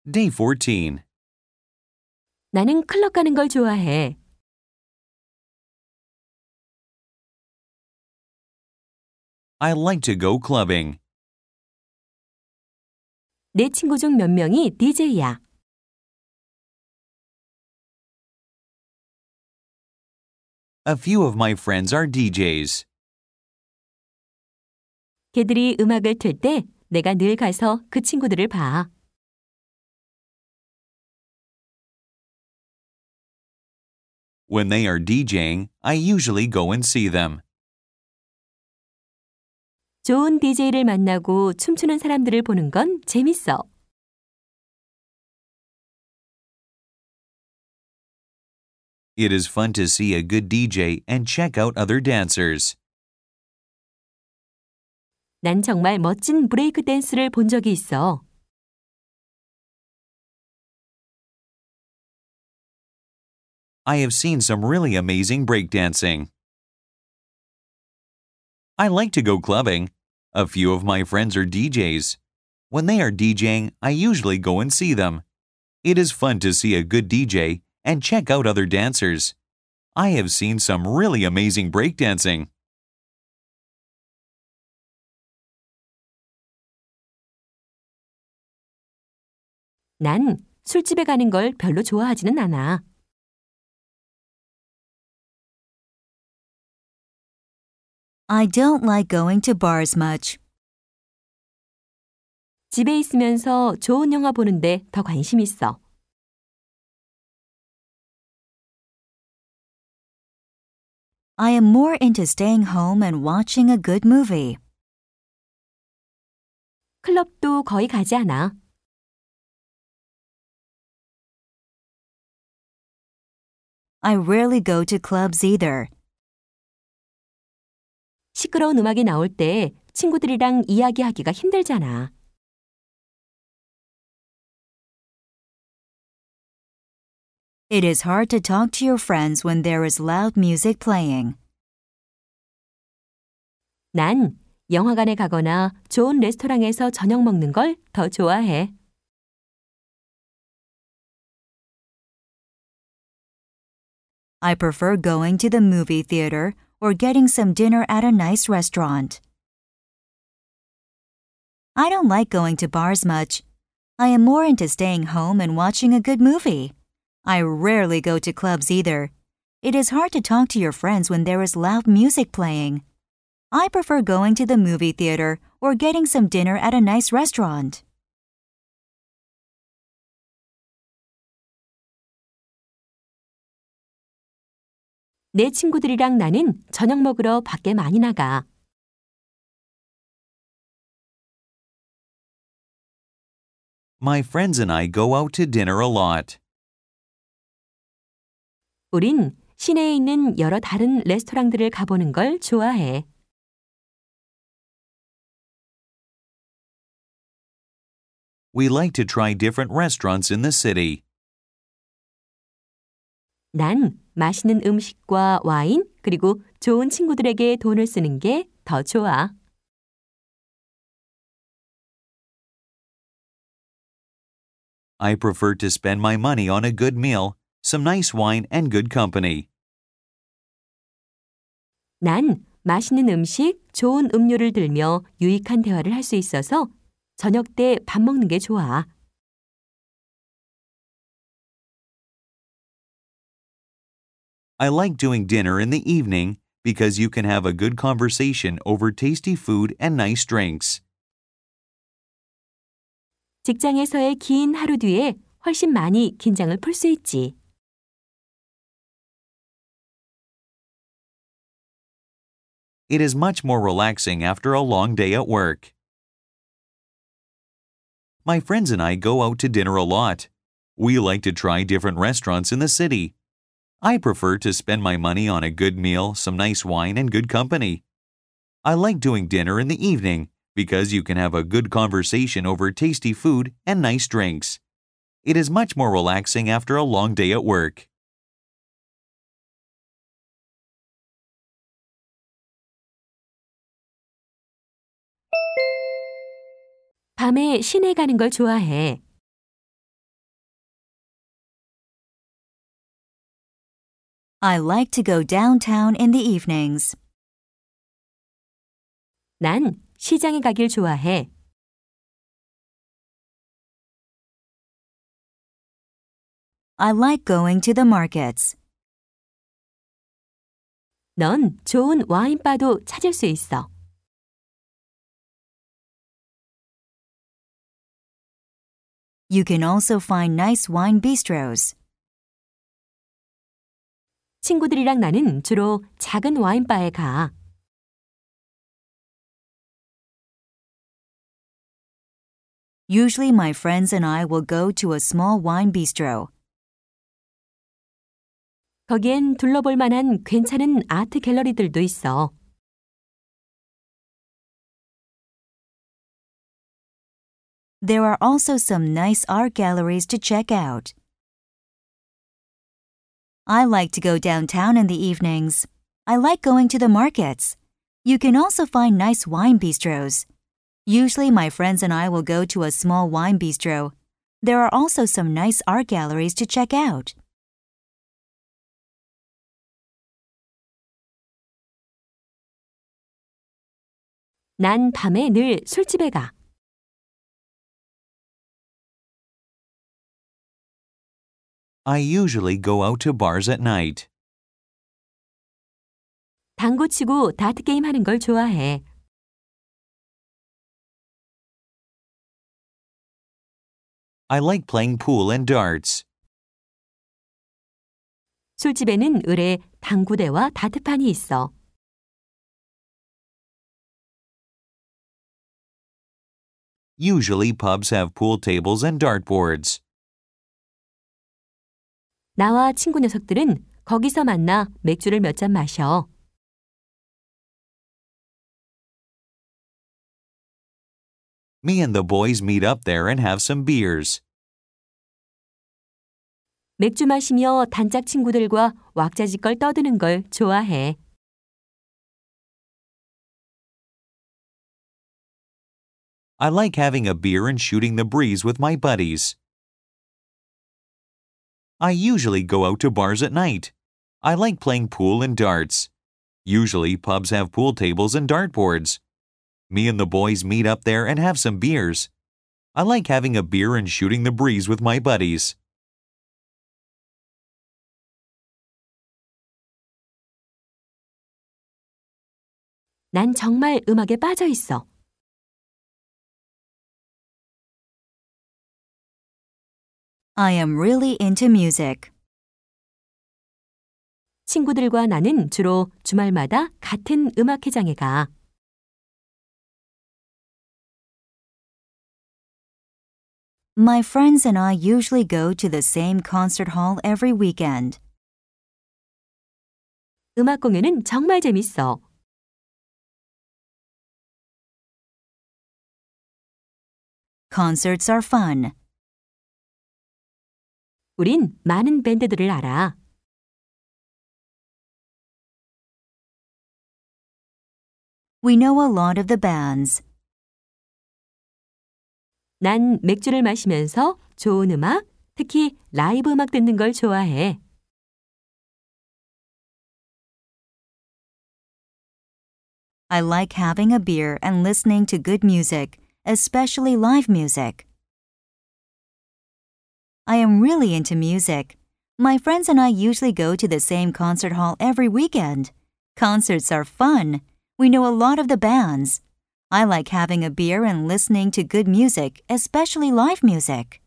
Day 14. 나는 클럽 가는 걸 좋아해. I like to go clubbing. 내 친구 중 몇 명이 DJ야. A few of my friends are DJs. 걔들이 음악을 틀 때 내가 늘 가서 그 친구들을 봐. When they are DJing, I usually go and see them. 좋은 DJ를 만나고 춤추는 사람들을 보는 건 재밌어. It is fun to see a good DJ and check out other dancers. 난 정말 멋진 브레이크 댄스를 본 적이 있어. I have seen some really amazing breakdancing. I like to go clubbing. A few of my friends are DJs. When they are DJing, I usually go and see them. It is fun to see a good DJ and check out other dancers. I have seen some really amazing breakdancing. 난 술집에 가는 걸 별로 좋아하지는 않아. I don't like going to bars much. 집에 있으면서 좋은 영화 보는데 더 관심 있어. I am more into staying home and watching a good movie. 클럽도 거의 가지 않아. I rarely go to clubs either. 시끄러운 음악이 나올 때 친구들이랑 이야기하기가 힘들잖아. It is hard to talk to your friends when there is loud music playing. 난 영화관에 가거나 좋은 레스토랑에서 저녁 먹는 걸 더 좋아해. I prefer going to the movie theater or getting some dinner at a nice restaurant. I don't like going to bars much. I am more into staying home and watching a good movie. I rarely go to clubs either. It is hard to talk to your friends when there is loud music playing. I prefer going to the movie theater or getting some dinner at a nice restaurant. 내 친구들이랑 나는 저녁 먹으러 밖에 많이 나가. My friends and I go out to dinner a lot. 우린 시내에 있는 여러 다른 레스토랑들을 가보는 걸 좋아해. We like to try different restaurants in the city. 난 맛있는 음식과 와인, 그리고 좋은 친구들에게 돈을 쓰는 게 더 좋아. I prefer to spend my money on a good meal, some nice wine, and good company. 난 맛있는 음식, 좋은 음료를 들며 유익한 대화를 할 수 있어서 저녁 때 밥 먹는 게 좋아. I like doing dinner in the evening because you can have a good conversation over tasty food and nice drinks. 직장에서의 긴 하루 뒤에 훨씬 많이 긴장을 풀 수 있지. It is much more relaxing after a long day at work. My friends and I go out to dinner a lot. We like to try different restaurants in the city. I prefer to spend my money on a good meal, some nice wine, and good company. I like doing dinner in the evening because you can have a good conversation over tasty food and nice drinks. It is much more relaxing after a long day at work. 밤에 시내 가는 걸 좋아해. I like to go downtown in the evenings. 난 시장에 가길 좋아해. I like going to the markets. 넌 좋은 와인바도 찾을 수 있어. You can also find nice wine bistros. 친구들이랑 나는 주로 작은 와인바에 가. Usually my friends and I will go to a small wine bistro. 거기엔 둘러볼 만한 괜찮은 아트 갤러리들도 있어. There are also some nice art galleries to check out. I like to go downtown in the evenings. I like going to the markets. You can also find nice wine bistros. Usually my friends and I will go to a small wine bistro. There are also some nice art galleries to check out. 난 밤에 늘 술집에 가. I usually go out to bars at night. 당구 치고 다트 게임 하는 걸 좋아해. I like playing pool and darts. 술집에는 을에 당구대와 다트판이 있어. Usually pubs have pool tables and dartboards. 나와 친구 녀석들은 거기서 만나 맥주를 몇 잔 마셔. Me and the boys meet up there and have some beers. 맥주 마시며 단짝 친구들과 왁자지껄 떠드는 걸 좋아해. I like having a beer and shooting the breeze with my buddies. I usually go out to bars at night. I like playing pool and darts. Usually pubs have pool tables and dartboards. Me and the boys meet up there and have some beers. I like having a beer and shooting the breeze with my buddies. 난 정말 음악에 빠져 있어. I am really into music. 친구들과 나는 주로 주말마다 같은 음악회장에 가. My friends and I usually go to the same concert hall every weekend. 음악 공연은 정말 재밌어. Concerts are fun. 우린 많은 밴드들을 알아. We know a lot of the bands. 난 맥주를 마시면서 좋은 음악, 특히 라이브 음악 듣는 걸 좋아해. I like having a beer and listening to good music, especially live music. I am really into music. My friends and I usually go to the same concert hall every weekend. Concerts are fun. We know a lot of the bands. I like having a beer and listening to good music, especially live music.